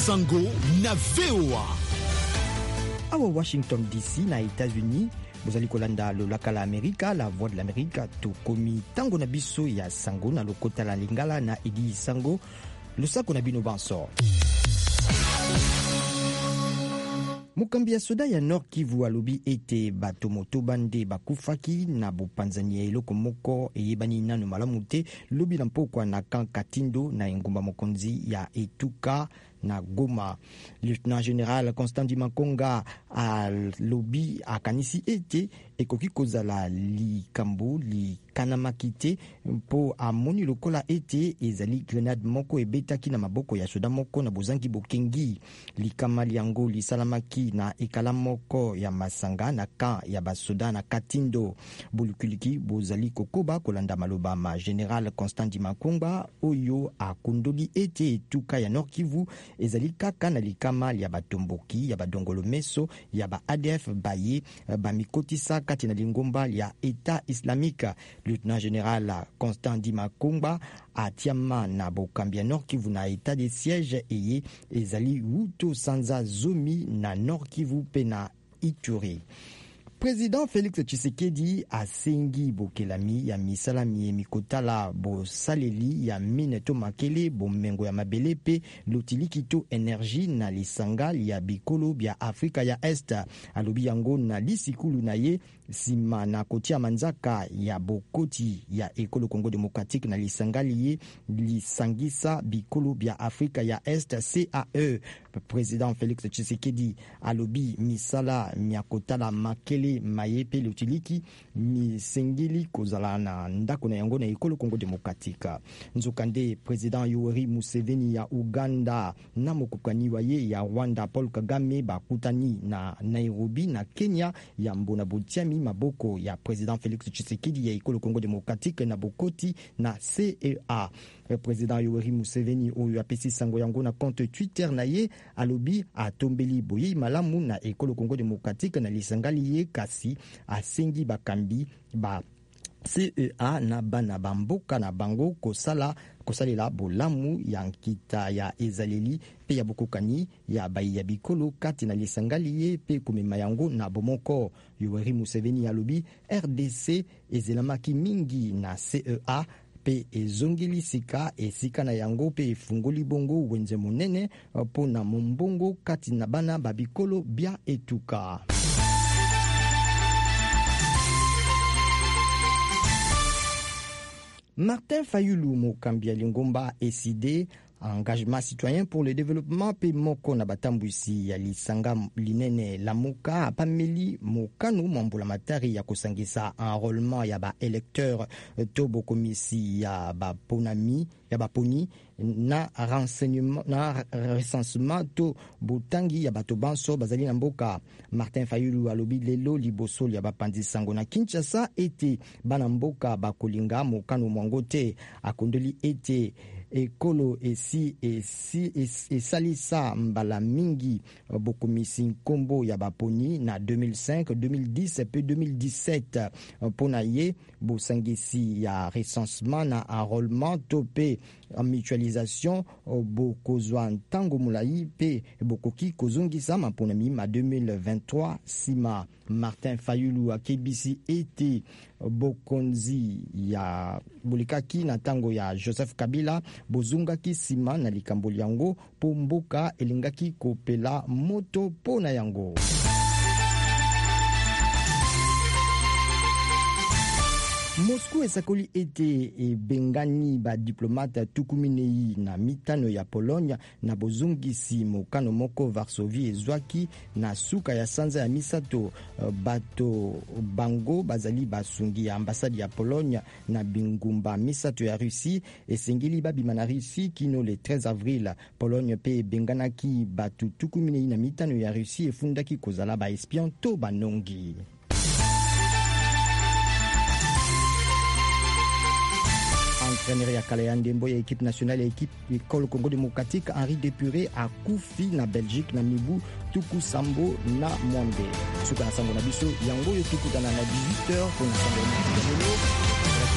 Sango na VOA. Awa Washington DC na États-Unis, bozali kolanda lolaka la Amerika, la voix de l'Amérique, tokomi tango na biso ya Sango na lokota la Lingala na Edi Sango, losako na bino banso. Mokambi ya soda ya Nord Kivu alobi ete bato moto bande bakufaki na bopanzani ya eloko moko eyebani nano malamu te lobi na mpokwa na Camp Katindo na engumba mokonzi ya Etuka na Goma. Lieutenant Général Constant Makonga alobi akanisi ete ekoki kozala likambo likanamaki te mpo amoni lokola ete ezali grenade moko ebetaki na maboko ya soda moko na bozangi bokengi. Likama liango lisalamaki na ekala moko ya masanga na camp ya basoda na Katindo. Bulukuliki bozali kokoba kolanda maloba ma Général Constant Makonga oyo akundoli ete Etuka ya Nord Kivu ezali kaka na likama ya batomboki ya badongolo meso ya ba ADF baye bamikotisa kati na lingomba ya État islamique. Lieutenant Général Constant Makonga atiama na bokambi ya Nord Kivu na état de siège eye ezali wuto sanza zomi na Nord Kivu pe na Ituri. Président Félix Tshisekedi asengi bokelami ya misalami mikotala bosaleli ya mine to makele bomengo ya mabele pe lotilikito énergie na lisanga ya bikolo bya Afrika ya Est. Alobi yango na lisikulu na ye sima na kotia manzaka ya bokoti ya ekolo Congo Démocratique na lisanga liye lisangisa bikolo bya Afrika ya Est CAE. Président Félix Tshisekedi alobi misala miakotala makele mayepe lutiliki misengeli kozala na ndako na yango na ekolo Congo Démocratique. Nzokande Président Yoweri Museveni ya Uganda na mokokani wa ye ya Rwanda Paul Kagame bakutani na Nairobi na Kenya ya mbona botiami maboko ya Président Félix Tshisekedi ya ekolo Congo Démocratique na bokoti na CEA. Président Yoweri Museveni oyo apesi sango yango na compte Twitter na ye alobi atombeli boye malamu na ekolo Congo Démocratique na lisangali ye kasi asengi bakambi ba CEA na bana bamboka na bango kosalela bolamu ya nkita ya ezaleli pe ya bokokani ya bayi ya bikolo kati na lisangali ye pe komema yango na bomoko. Yoweri Museveni alobi RDC ezelamaki mingi na CEA pe ezongeli sika esika na yango pe efungoli bongo wenze monene po na mombongo kati na bana babikolo bya Etuka. Martin Fayulu mokambi ya Lingomba ECD engagement citoyen pour le développement pe moko na batambwisi ya lisanga linene lamuka apameli mokano mambola matari ya kosangisa enrôlement ya ba électeur to bokomisi ya baponami ya baponi na renseignement na recensement to botangi ya bato banso bazali na mboka. Martin Fayulu alobi lelo liboso ya bapandi sango na Kinshasa ete bana mboka bakolinga mokano mwango te akondoli ete ekolo esalisa mbala mingi bokomisi nkombo ya baponi na 2005, 2010 pe 2017 pona ye bosangisi ya recensement na enrôlement to pe mutualisation bokozwa ntango mulai pe bokoki kozongisa maponami ma 2023 sima. Martin Fayulu akebisi ete bokonzi ya bolikaki na tango ya Joseph Kabila bozungaki sima na likambo yango po mboka elingaki kopela moto pona yango. Moscou esakoli ete ebengani ba diplomate tukuminei na mitano ya Pologne na bozungisi mokano moko Varsovie ezwaki na suka ya sanza ya misato. Bato bango bazali basungi ya ambasade ya Pologne na bingumba misato ya Russie esengeli babima na Russie kino le 13 avril. Pologne pe benganaki batu tukuminei na mitano ya Russie efundaki kozala ba espion to banongi. Entraîneur ya kala ya ndembo ya équipe nationale ya équipe école Congo Démocratique Henri Depuré akufi na Belgique na mibu tuku sambo na monde. Suka na sango na biso yango yo tukutana na 18h pour na sango na